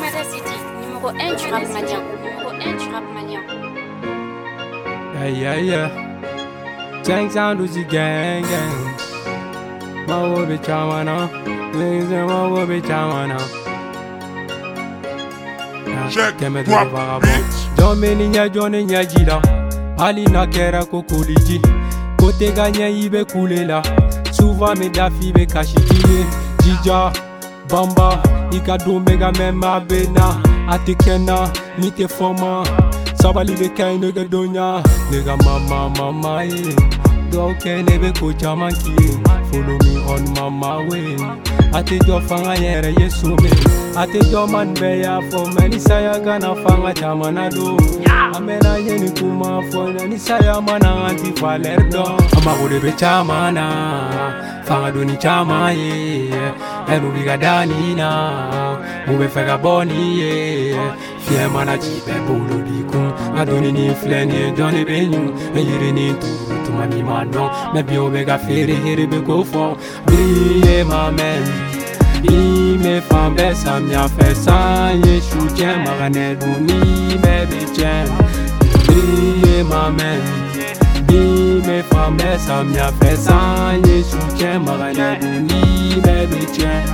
City, numéro 1 du rap malien. Numéro 1 du rap malien. Yeah, yeah, yeah. Gang sound was the gang, gang. Ma wo be chawana, ma wo be chawana. Check, drop, bitch. Jomeni nya jone nya jida, ali na kera kokoliji. Kote ganya ibe kulela, souvent me dafi be kashiji. Jija, bamba, ika do mega mema bena. Atikena, nite foma. Sabali be kain nigga donya, nigga mama yeah. Doke nebe kocha manki, follow me on mama way. Ate jo fanga yere yesume, ate jo man beya for many saya gana fanga chamana do. Amena yeni kuma for many saya mana anti falerdo. Ama ode be chamana, fanga do ni chama ye. Enu biga dani na, ube fega boni ye. Fie mana chipe bolo dikun, adoni ni fleni Johnny Benyu, yiri ni tu mami mandon, me bio bega fere here be go for. Brille ma men, bi me fam besa mia fesa ye chuje magane duni baby chen. Brille ma men, bi me fam besa mia fesa ye chuje magane duni baby chen.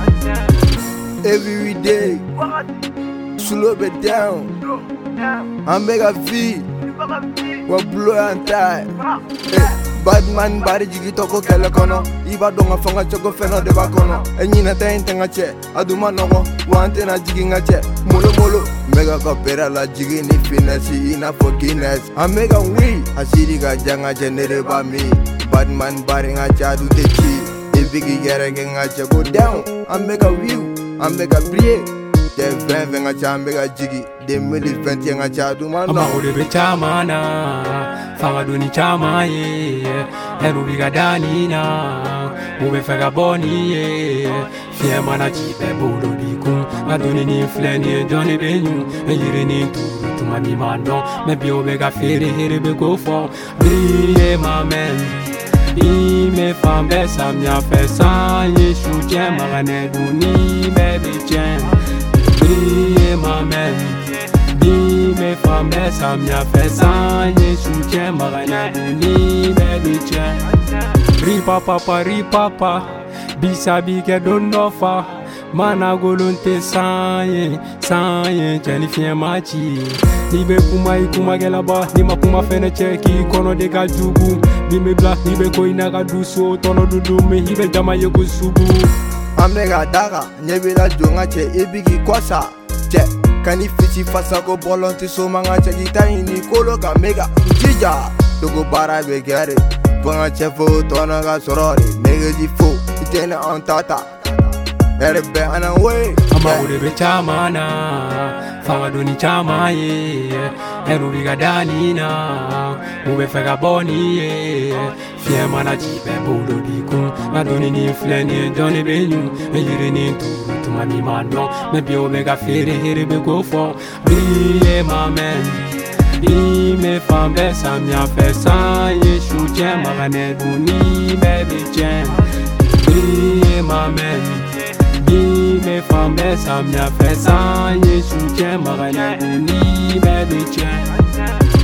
Every day, slow it down. I make a V, what blow and tie. Bad man body jigi toko kele kono. Iba donga fonga choko feno de bakono. Enyina tente ngache, aduma nogo. Wante na jigi ngache, molo. Mega kapera la jigi ni finesse, ina for Guinness. I make a wee, asiri ga janga genere ba me. Bad man body ngache adu te chi. If bigi gere ngache go down, I make a view, I make a brie. De 20 ngache I make a jigi. De 2020 ngache adu man. Ama ode be chamana, fanga do ni chama ye. Enu biga dani na, ube fega boni ye. Fie mana chipe bolo dikun, adoni ni fleni Johnny Benyu, yiri ni tu mami mandon, me bio bega fere here be go for. Brille ma men, bi me fam besa mia fesa ye chuje magane duni baby chen. Brille ma men, bi me fam besa mia fesa ye chuje magane duni baby chen. Ripapa, bisabi ke don nofa. Mana golonte sanye, chani fien machi. Nibe kuma gelaba, nima kuma fene cheki kono de gajugu. Bime black nibe koina gaduso, tono dudu me hibe jama yego subu. Amega daga, nyebela jonga che ibigi kwasa. Che, kani fiti fasa ko bolonti so manga che gita ini kolo ka mega. Jija, togo bara be gare. Panga che fo tona ga sorori, nega di fo, itena on tata. Erbe ana way. Ama ode be chamana, fanga do ni chama ye. Enu biga dani na, ube fega boni ye. Fie mana chipe bolo dikun, adoni ni fleni Johnny Benyu, yiri ni tu mami mandon, me bio bega fere here be go for. Brille ma men, bi me fam besa mia fesa ye chuje magane duni baby chen. Brille ma men, bi me fam besa mia fesa ye chuje magane duni baby chen.